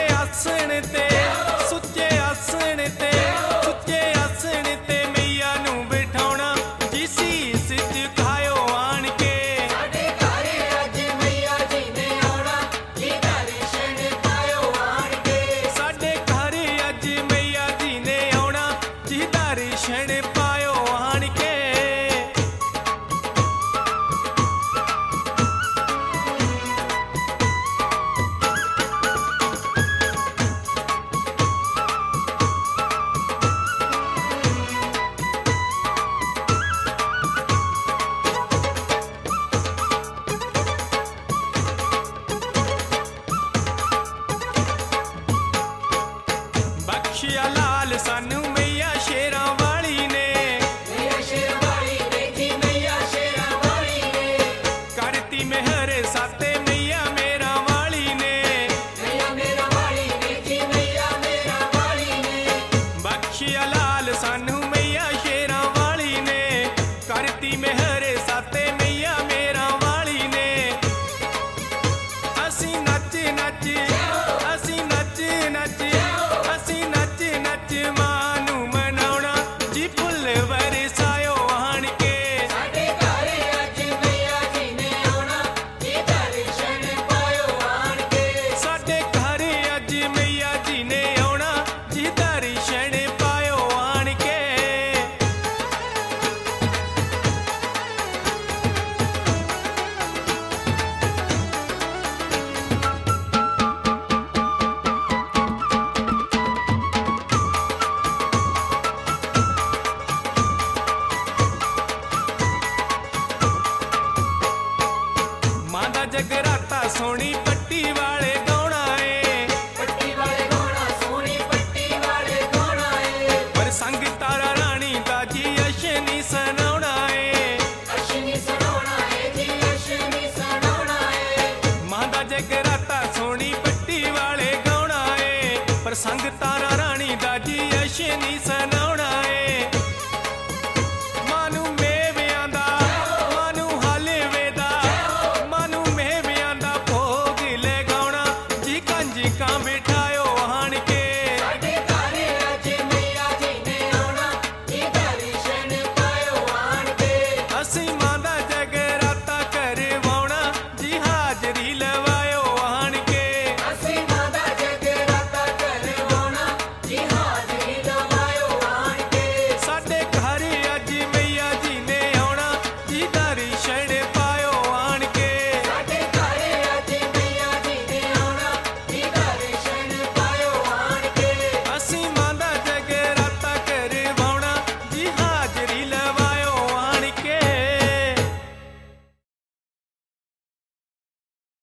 ਆਸਣ ਤੇ ਸੁੱਚੇ ਆਸਣ ਤੇ ਸੁੱਚੇ ਆਸਣ ਤੇ ਮਈਆ ਨੂੰ ਬਿਠਾਉਣਾ ਜੀ ਸੀਸ ਝੁਕਾਇਓ ਆਣ ਕੇ ਸਾਡੇ ਘਰ ਅੱਜ ਮਈਆ ਜੀ ਨੇ ਆਉਣਾ ਜੀ ਦਰਸ਼ਨ ਪਾਇਓ ਆਣ ਕੇ ਸਾਡੇ ਘਰ ਅੱਜ ਮਈਆ ਜੀ ਨੇ ਆਉਣਾ ਜੀ ਦਰਸ਼ਨ ਪਾਇਓ ਆਣ ਕੇ ਬਖਸ਼ਿਆ ਲਾਲ ਸਾਨੂੰ ਮਈਆ ਸ਼ੇਰਾਂ ਵਾਲੀ ਨੇ ਮਈਆ ਸ਼ੇਰਾਂ ਵਾਲੀ ਨੇ ਜੀ ਮਈਆ ਸ਼ੇਰਾਂ ਵਾਲੀ ਨੇ ਕਰਤੀ ਮਿਹਰ ਸਾਤੇ ਮਈਆ ਮੇਰਾ ਵਾਲੀ ਨੇ ਮਈਆ ਮੇਰਾ ਵਾਲੀ ਨੇ ਜੀ ਮਈਆ ਮੇਰਾ ਵਾਲੀ ਨੇ ਬਖਸ਼ਿਆ ਲਾਲ ਸਾਨੂੰ ਮਈਆ ਸ਼ੇਰਾਂ ਵਾਲੀ ਨੇ ਕਰਤੀ ਮਿਹਰ ਸਾਤੇ ਮਈਆ ਮੇਰਾ ਵਾਲੀ ਨੇ ਅਸੀਂ ਨੱਚ ਨੱਚ ਅਸੀਂ ਨੱਚ ਨੱਚ ਅਸੀਂ ਨੱਚ ਨੱਚ ਮਾਂ ਨੂੰ ਮਨਾਉਣਾ ਜੀ ਫੁੱਲ ਵਰਸਾਇਓ ਆਣ ਕੇ ਸਾਡੇ ਘਰ ਅੱਜ ਮਈਆ ਜੀ ਨੇ ਆਉਣਾ ਜੀ ਦਰਸ਼ਨ ਪਾਇਓ ਆਣ ਕੇ ਸਾਡੇ ਘਰ ਅੱਜ ਮਈਆ ਜੀ ਨੇ ਆਉਣਾ ਜੀ ਦਰਸ਼ਨ ਪਾਇਓ ਆਣ ਕੇ ਮਾਂ ਦਾ ਜਗਰਾਤਾ ਸੋਹਣੀ ਪੱਟੀ ਵਾਲੇ ਗਾਉਣਾ ਏ ਪੱਟੀ ਵਾਲੇ ਗਾਉਣਾ ਸੋਹਣੀ ਪੱਟੀ ਵਾਲੇ ਗਾਉਣਾ ਏ ਪਰ ਸੰਗ ਤਾਰਾ ਰਾਣੀ ਦਾ ਜੀ ਅਸ਼ਨੀ ਸੁਣਾਉਣਾ ਏ ਅਸ਼ਨੀ ਸੁਣਾਉਣਾ ਏ ਜੀ ਅਸ਼ਨੀ ਸੁਣਾਉਣਾ ਏ ਮਾਂ ਦਾ ਜਗਰਾਤਾ ਸੋਹਣੀ ਪੱਟੀ ਵਾਲੇ ਗਾਉਣਾ ਏ ਪਰ ਸੰਗ ਤਾਰਾ ਰਾਣੀ ਦਾ ਜੀ ਅਸ਼ਨੀ ਸੁਣਾਉਣਾ ਏ ਮਾਂ ਨੂੰ ਮੇਵਿਆਂ ਦਾ ਮਾਂ ਨੂੰ ਹਲਵੇ ਦਾ ਮਾਂ ਨੂੰ ਮੇਵਿਆਂ ਦਾ ਭੋਗ ਲਗਾਉਣਾ ਜੀ ਕੰਜਕਾਂ ਬਿਠਾ